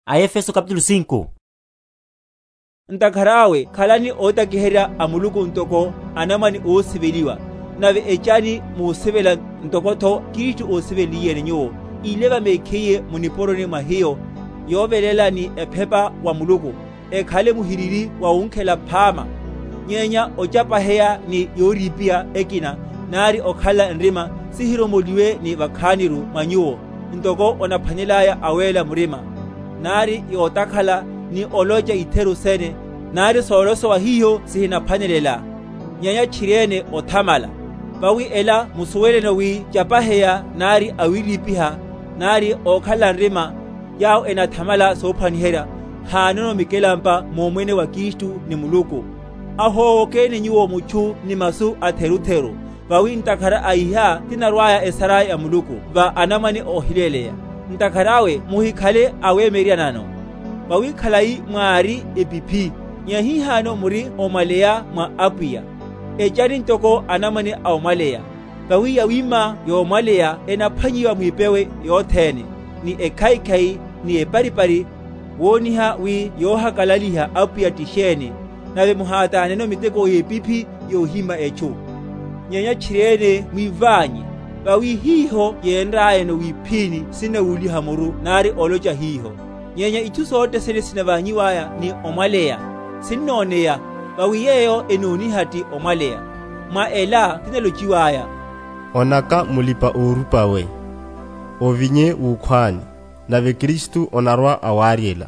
A Efeso capítulo 5. Ntakharawe khalani otakihera amuluku ntoko anamani oosiveliwa nave echani muusivela ntokotho Kristu oosiveliye nyuwo ileva meekhiye muniporoni mwahiyo yovelela ni ephepa wa muluku ekhale muhiriri wa unkhela phama nyenya ochapaheya ni yoripia ekina nari okhala nrima sihiromoliwe ni vakhaniru mwanyuwo ntoko onaphwanyelaya awela murima nari yotakhala ni olocha itheru sene nari sooloso wa hiyo sihinaphwanelela nyanya chirene othamala vawi ela musuweleno wi chapaheya nari awiripiha nari okhala nrima yao enathamala soophwanihera haanono mikelampa momwene wa Kristu ni muluku ahookeni nyuwo muchu ni masu atherutheru vawi ntakhara aiha tinarwaya esara ya muluku va anamani ohileleya ntakharawe muhikhale aweemerianano vawi khalai mwaari epipi nyahihano muri omaleya mwa apuya echani ntoko anamani aomaleya vawi yawima yoomaleya enaphwanyiwa mwipewe yoothene ni ekhaikhai ni eparipari wooniha wi yoohakalaliha apuya tixene nave muhaataneno miteko yepipi yoohima echu nyenya chirene mwivanyi vawi hiho yenraayeno wiphini sinewuliha muru nari olocha hiho nyenya ichu soote sene sinavanyiwaya ni omwaleya sinnooneya vawi yeyo enoonihati omwaleya mwa ela tinalochiwaya onaka mulipa orupawe ovinye wukhwani nave Kristu onarwa awaariela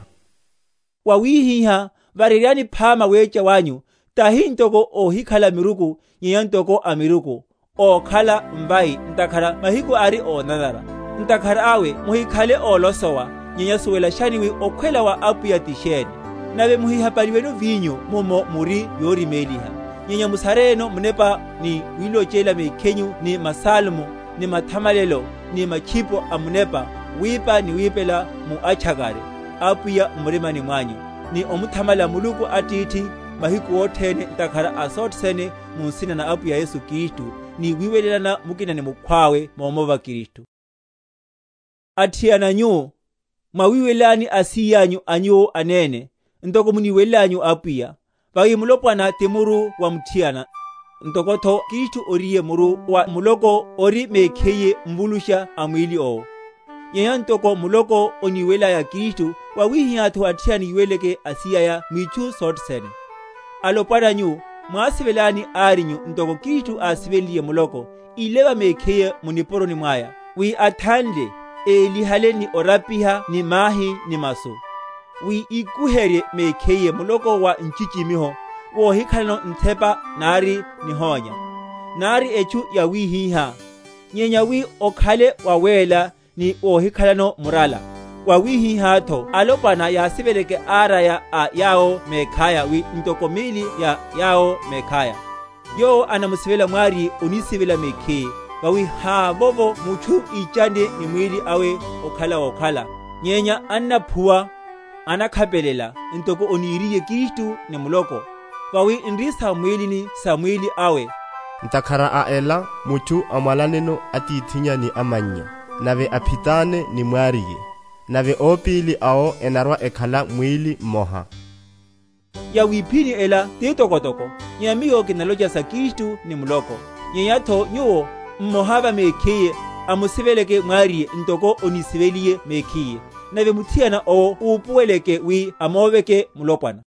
wawihiha vareriani phama wecha wanyu tahi ntoko ohikhala miruku nyenya ntoko amiruku okhala mvai ntakhara mahiku ari onanara ntakhara awe muhikhale olosowa nyenya suwela shaniwi okhwela wa apuya tixene nave muhihapaliwenu vinyu mumo muri yorimeliha nyenya musareno munepa ni wilochela meekhenyu ni masalmo ni mathamalelo ni machipo amunepa wipa ni wipela mu achakare apuya murimani mwanyu ni omuthamala muluku atithi mahiku othene ntakhara asoothsene munsina na apuya Yesu Kristu ni wiwelelana mukina ni mukhwawe moomova Kristu athiyana nyuwo mwawiwelani asiyanyu anyuwo anene ntoko muniwelanyu apuya vawi mulopwana timuru wa muthiyana ntokotho Kristu oriye muru wa muloko ori meekheye mvulusha amwili owo nyenya ntoko muloko oniwelaya Kristu wawihiathu athiyani iweleke asiyaya mwichu soothsene alopwana nyu mwaasivelani aarinyu ntoko Kristu aasiveliye muloko ileva meekheye muniporoni mwaya wi athanle eelihale ni orapiha ni mahi ni masu wi ikuherye meekheye muloko wa nchichimiho woohikhalano nthepa nari nihonya nari echu yawihiha nyenya wi okhale wawela ni woohikhalano murala wawihihatho alopwana yaasiveleke aaraya a yao meekhaya wi ntokomili ya yao meekhaya yoo anamusivela mwaari onisivela meekheye vawi haavovo muchu ichande ni mwili awe okhala nyenya annaphuwa anakhapelela ntoko oniiriye Kristu ni muloko vawi nri samwili awe ntakhara aela muchu amwalaneno atithinya ni amanya nave aphitane ni mwaariye nave oopili ao enarwa ekhala mwili mmoha yawiphini ela tiitokotoko nyamiyo kinalocha sa Kristu ni muloko nyeyatho nyuwo mmohava meekhiye amusiveleke mwaariye ntoko onisiveliye meekhiye nave muthiyana owo uupuweleke wi amooveke mulopwana